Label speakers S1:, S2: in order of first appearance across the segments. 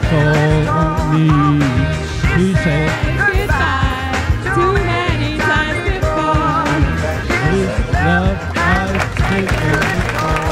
S1: told me, she said,
S2: goodbye too many times before.
S1: this love I've taken before.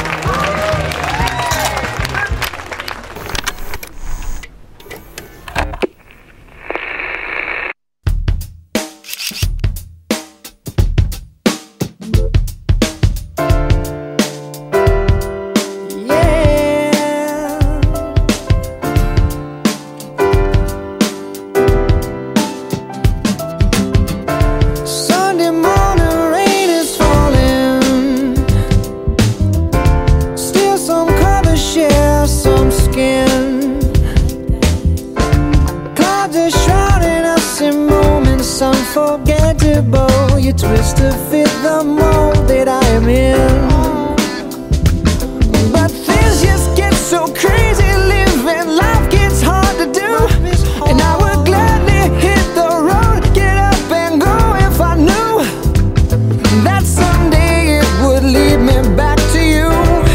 S3: Unforgettable, you twist to fit the mold that I am in. But things just get so crazy, living life gets hard to do. And I would gladly hit the road, get up and go if I knew that someday it would lead me back to you.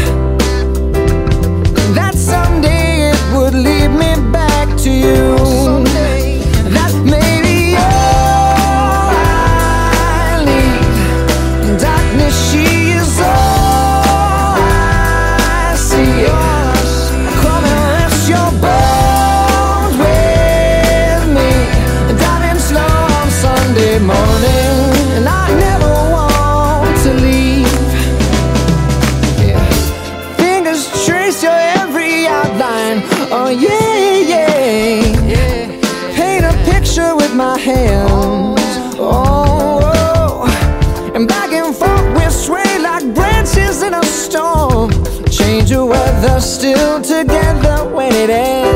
S3: That someday it would lead me back to you. That maybe she is all I see. Come and rest your bones with me, driving slow on Sunday morning, and I never want to leave. Yeah. Fingers trace your every outline. Oh yeah, yeah. Paint a picture with my hands. And back and forth we sway like branches in a storm. Change your weather, still together when it ends.